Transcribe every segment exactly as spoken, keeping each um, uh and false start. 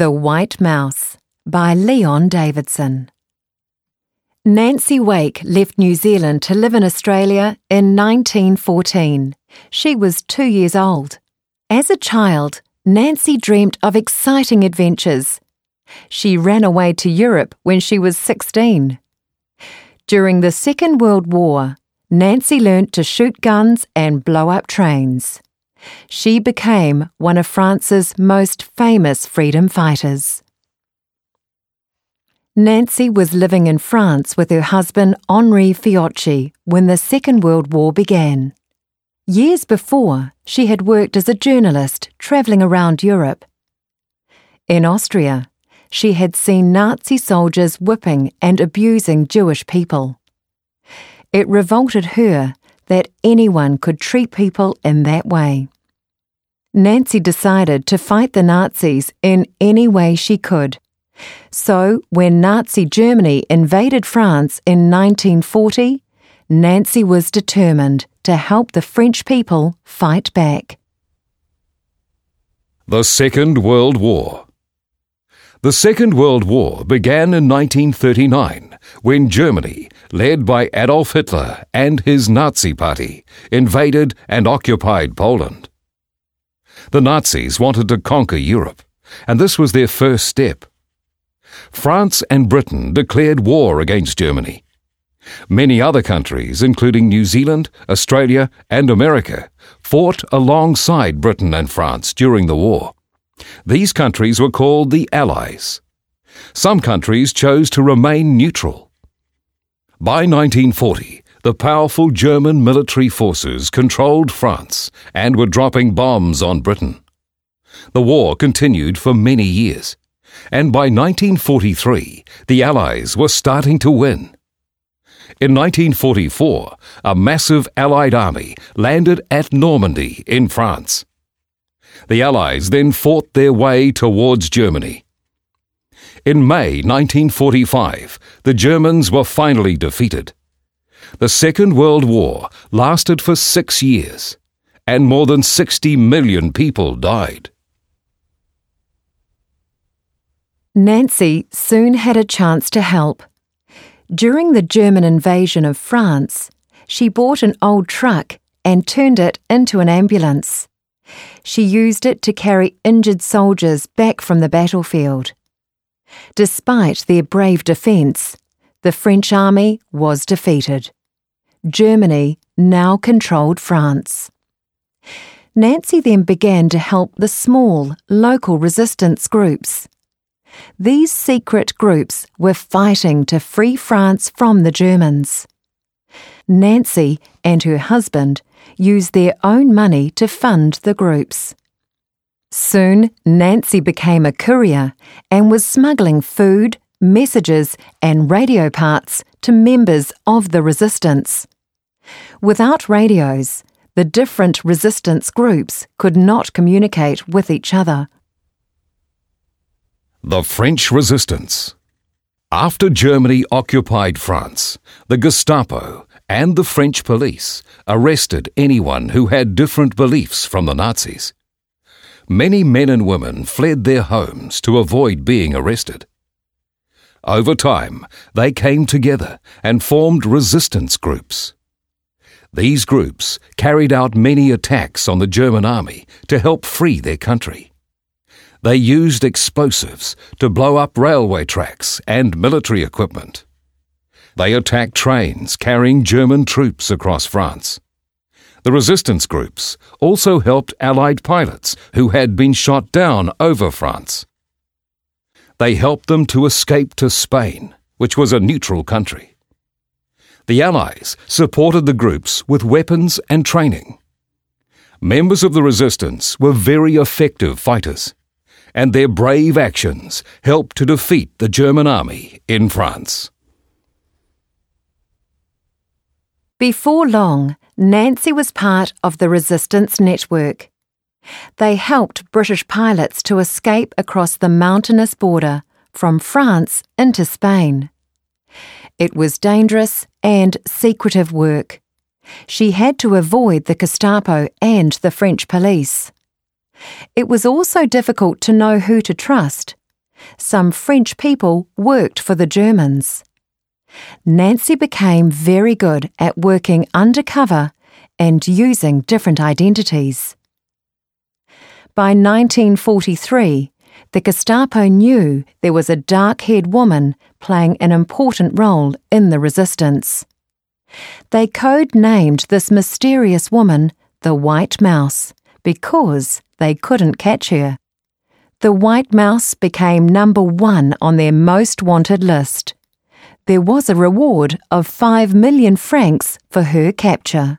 The White Mouse by Leon Davidson. Nancy Wake left New Zealand to live in Australia in nineteen fourteen. She was two years old. As a child, Nancy dreamt of exciting adventures. She ran away to Europe when she was sixteen. During the Second World War, Nancy learnt to shoot guns and blow up trains. She became one of France's most famous freedom fighters. Nancy was living in France with her husband Henri Fiocchi when the Second World War began. Years before, she had worked as a journalist travelling around Europe. In Austria, she had seen Nazi soldiers whipping and abusing Jewish people. It revolted her that anyone could treat people in that way. Nancy decided to fight the Nazis in any way she could. So, when Nazi Germany invaded France in nineteen forty, Nancy was determined to help the French people fight back. The Second World War. The Second World War began in nineteen thirty-nine, when Germany, led by Adolf Hitler and his Nazi Party, invaded and occupied Poland. The Nazis wanted to conquer Europe, and this was their first step. France and Britain declared war against Germany. Many other countries, including New Zealand, Australia, and America, fought alongside Britain and France during the war. These countries were called the Allies. Some countries chose to remain neutral. By nineteen forty, the powerful German military forces controlled France and were dropping bombs on Britain. The war continued for many years, and by nineteen forty-three, the Allies were starting to win. In nineteen forty-four, a massive Allied army landed at Normandy in France. The Allies then fought their way towards Germany. In May nineteen forty-five, the Germans were finally defeated. The Second World War lasted for six years, and more than sixty million people died. Nancy soon had a chance to help. During the German invasion of France, she bought an old truck and turned it into an ambulance. She used it to carry injured soldiers back from the battlefield. Despite their brave defence, the French army was defeated. Germany now controlled France. Nancy then began to help the small, local resistance groups. These secret groups were fighting to free France from the Germans. Nancy and her husband used their own money to fund the groups. Soon, Nancy became a courier and was smuggling food, messages, and radio parts to members of the resistance. Without radios, the different resistance groups could not communicate with each other. The French Resistance. After Germany occupied France, the Gestapo and the French police arrested anyone who had different beliefs from the Nazis. Many men and women fled their homes to avoid being arrested. Over time, they came together and formed resistance groups. These groups carried out many attacks on the German army to help free their country. They used explosives to blow up railway tracks and military equipment. They attacked trains carrying German troops across France. The resistance groups also helped Allied pilots who had been shot down over France. They helped them to escape to Spain, which was a neutral country. The Allies supported the groups with weapons and training. Members of the resistance were very effective fighters, and their brave actions helped to defeat the German army in France. Before long, Nancy was part of the resistance network. They helped British pilots to escape across the mountainous border from France into Spain. It was dangerous and secretive work. She had to avoid the Gestapo and the French police. It was also difficult to know who to trust Some French people worked for the Germans. Nancy became very good at working undercover and using different identities. By nineteen forty-three, the Gestapo knew there was a dark-haired woman playing an important role in the resistance. They code-named this mysterious woman the White Mouse because they couldn't catch her. The White Mouse became number one on their most wanted list. There was a reward of five million francs for her capture.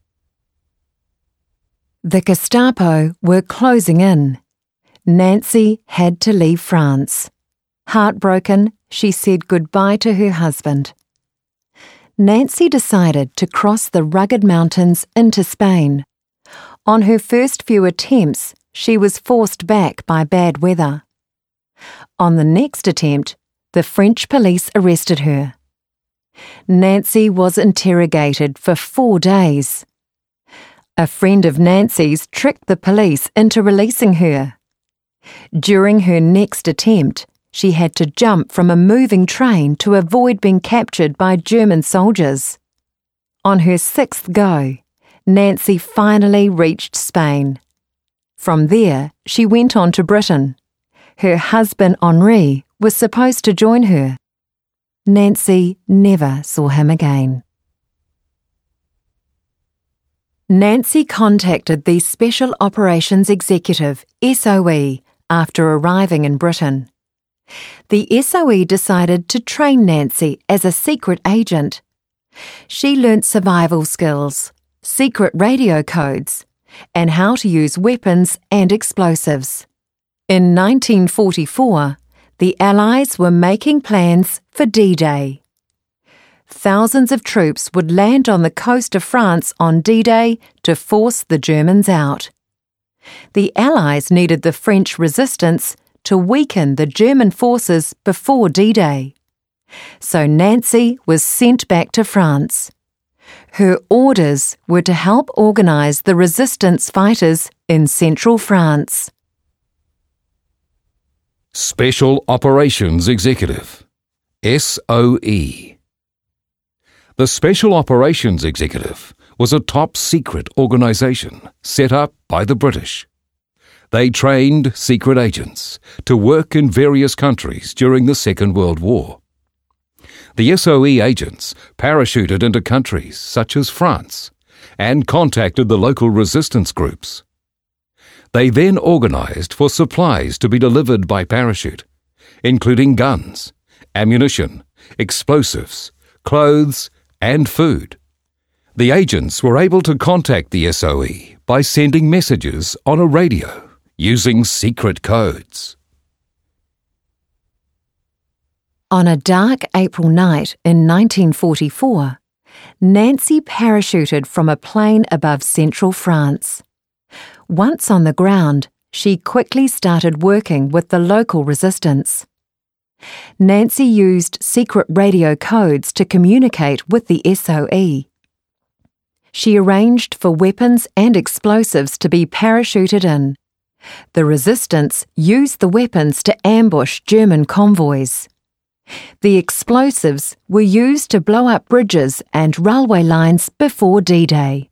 The Gestapo were closing in. Nancy had to leave France. Heartbroken, she said goodbye to her husband. Nancy decided to cross the rugged mountains into Spain. On her first few attempts, she was forced back by bad weather. On the next attempt, the French police arrested her. Nancy was interrogated for four days. A friend of Nancy's tricked the police into releasing her. During her next attempt, she had to jump from a moving train to avoid being captured by German soldiers. On her sixth go, Nancy finally reached Spain. From there, she went on to Britain. Her husband Henri was supposed to join her. Nancy never saw him again. Nancy contacted the Special Operations Executive, S O E, after arriving in Britain. The S O E decided to train Nancy as a secret agent. She learnt survival skills, secret radio codes, and how to use weapons and explosives. In nineteen forty-four, the Allies were making plans for D-Day. Thousands of troops would land on the coast of France on D-Day to force the Germans out. The Allies needed the French resistance to weaken the German forces before D-Day. So Nancy was sent back to France. Her orders were to help organise the resistance fighters in central France. Special Operations Executive, S O E. The Special Operations Executive was a top-secret organisation set up by the British. They trained secret agents to work in various countries during the Second World War. The S O E agents parachuted into countries such as France and contacted the local resistance groups. They then organised for supplies to be delivered by parachute, including guns, ammunition, explosives, clothes, and food. The agents were able to contact the S O E by sending messages on a radio using secret codes. On a dark April night in nineteen forty-four, Nancy parachuted from a plane above central France. Once on the ground, she quickly started working with the local resistance. Nancy used secret radio codes to communicate with the S O E. She arranged for weapons and explosives to be parachuted in. The resistance used the weapons to ambush German convoys. The explosives were used to blow up bridges and railway lines before D-Day.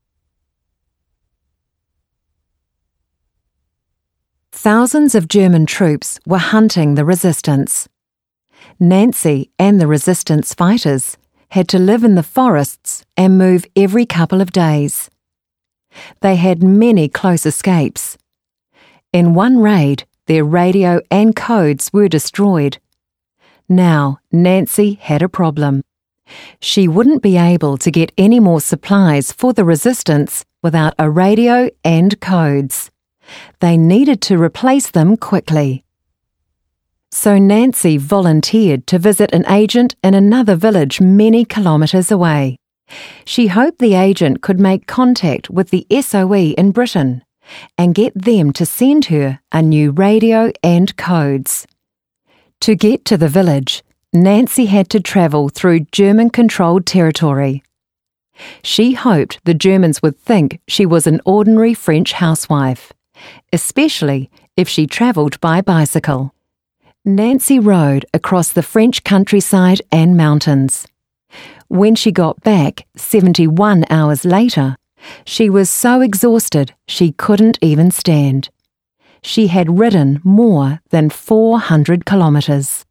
Thousands of German troops were hunting the resistance. Nancy and the resistance fighters had to live in the forests and move every couple of days. They had many close escapes. In one raid, their radio and codes were destroyed. Now, Nancy had a problem. She wouldn't be able to get any more supplies for the resistance without a radio and codes. They needed to replace them quickly. So Nancy volunteered to visit an agent in another village many kilometres away. She hoped the agent could make contact with the S O E in Britain and get them to send her a new radio and codes. To get to the village, Nancy had to travel through German-controlled territory. She hoped the Germans would think she was an ordinary French housewife, especially if she travelled by bicycle. Nancy rode across the French countryside and mountains. When she got back seventy-one hours later, she was so exhausted she couldn't even stand. She had ridden more than four hundred kilometres.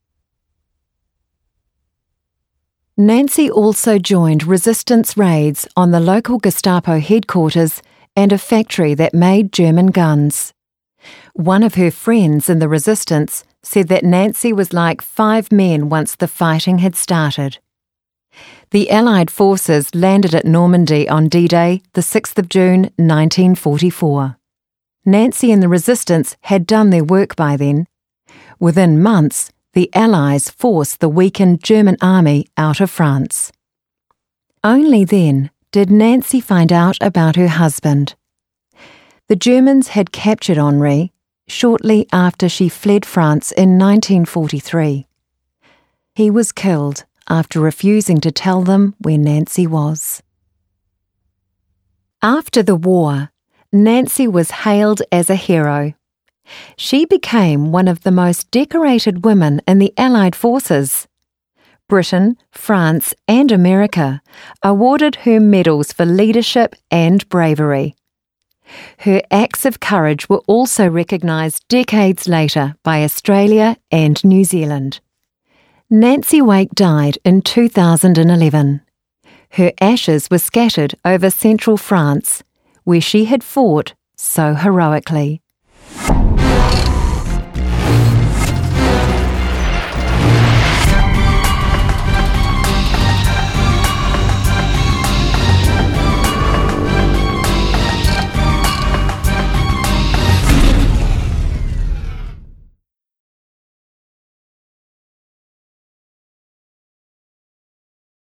Nancy also joined resistance raids on the local Gestapo headquarters and a factory that made German guns. One of her friends in the resistance said that Nancy was like five men once the fighting had started. The Allied forces landed at Normandy on D-Day, the sixth of June nineteen forty-four. Nancy and the resistance had done their work by then. Within months, the Allies forced the weakened German army out of France. Only then did Nancy find out about her husband. The Germans had captured Henri shortly after she fled France in nineteen forty-three. He was killed after refusing to tell them where Nancy was. After the war, Nancy was hailed as a hero. She became one of the most decorated women in the Allied forces. Britain, France, and America awarded her medals for leadership and bravery. Her acts of courage were also recognised decades later by Australia and New Zealand. Nancy Wake died in two thousand eleven. Her ashes were scattered over central France, where she had fought so heroically.